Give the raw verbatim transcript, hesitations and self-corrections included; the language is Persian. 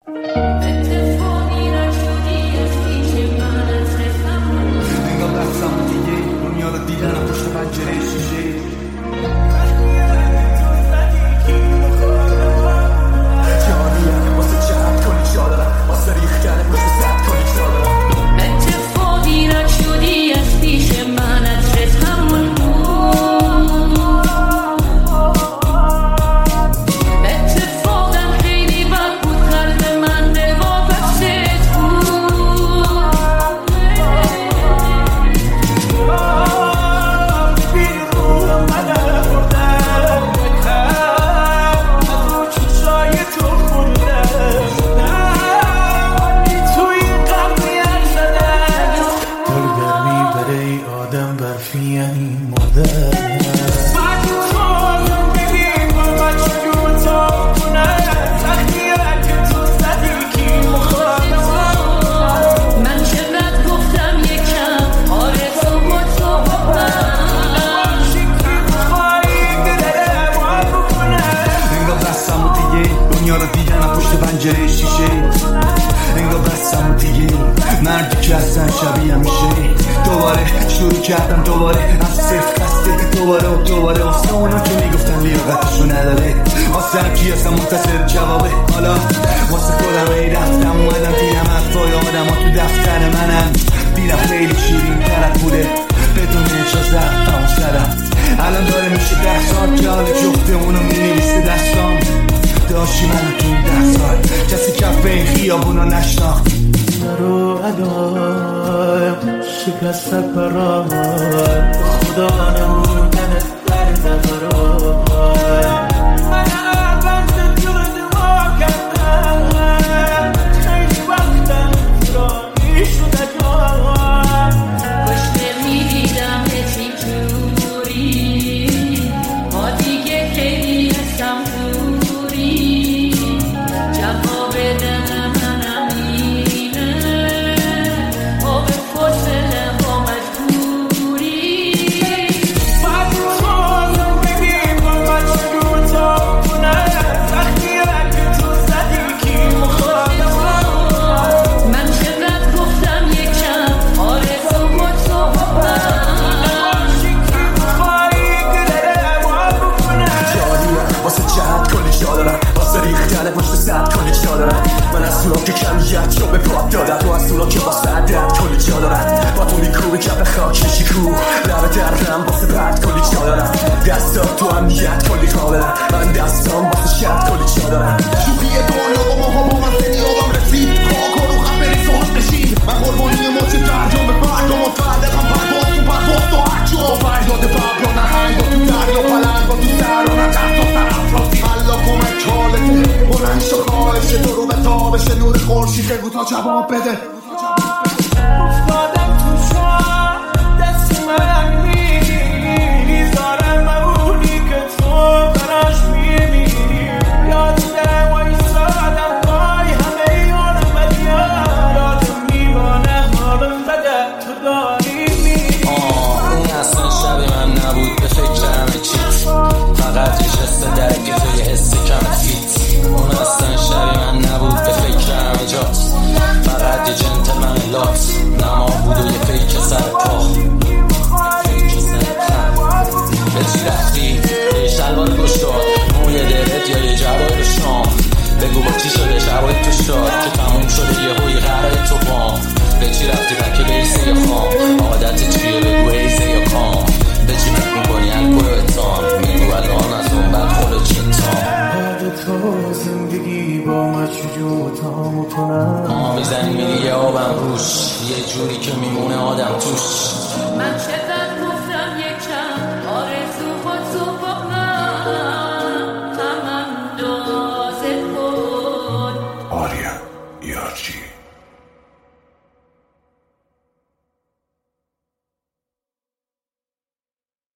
انگار رفتم دیگه دنیا رو دیدنم پشت پنجره شیشه جانیم واسه چند کنی جا دارم واسه ریخ کرده پشت سد کنی جا دارم اتفاقی نشدی از پیش من عطرت همون بود اتفاقم خیلی بد بود قلب من نگاه بستت بود بیرون آمدن خوردن بکن از رو چشای تو خوندن توی قبلیت زدن دل گرمی برای آدم برفی یعنی مردن رو دیدنم پشت پنجره شیشه انگار بستم و دیگه مردی که اصلا شبیه میشه دوباره شروع کردم دوباره از صفر خسته دوباره و دوباره واسه اونا که میگفتن لیاقتشو نداره واسه هم کی اصلا منتظر جوابه حالا واسه خودم ای رفتم اومدم دیدم حرفای آدم ها تو دفتر منم دیدم خیلی شیرین طرف بوده بدون اجازه تمام سرم الان داره میشه ده سال که حال جفته اونو مینویسه دستام داشتی من تو این ده سال کسی کف این خیابونا نشناخت نرو عدایم شکست برام خدا نموندنت در نظرام من اول جلد ما کردم خیلی وقتم فرانی شده جان کاش نمیدیدم هیچ جوری ما دیگه خیلی هستم پشت سد کنی جا دارم من از اونا که کمیت رو به پاک دادم تو از اونا که با سدت کنی جا دارم با تو میکوبی کف خاک میشی کو لبه درم واسه پرد کنی جا دارم دستات تو امنیت کنی کاملا من دستام واسه شد کنی جا دارم شوخی دنیا با ماها با من زنی آدم رسید خواه کن و خب بری ساعت نشید من قربانی موچه ترجم به پردام و فردقم پرواز تو پرواز تو هرچو فریاد ببر نهنگ تو دریا پلنگ تو سرانه تحت و طرف راستی حالا کمک حالته بلند شو خواهش تو رو به تابش نور خورشید بگو تا جواب بده افتادم تو شام دست من میذارم اونی که تو براش میمیری یادم وایسادم پای همه یادم ولی یادم میمانه حالم بده تو داری میری اون اصلا شب من نبود به فکر همه چیز فقط نشسته درگی توی حس کم فیت اون اصلا شبی من نبود به فکر همه جاست فقط یه جنتلمن لاکس نما بود و یه فیک سر پا به چی رفتی؟ یه شلوار گوش داد موی دلت یا یه جواب شام بگو با چی شده شبای تو شاد که تموم شده یه هوی قرار تو بام به چی رفتی پکه بیسه یا خام عادت چیه بگو حیزه یا کام به چی فکر میکنی الکل و اتام میگو الان از اون بر خود چتام بعد تو زندگی با ما چجور تامو کنم ما میزنی میری یه آبم روش یه جوری که میمونه آدم توش من چه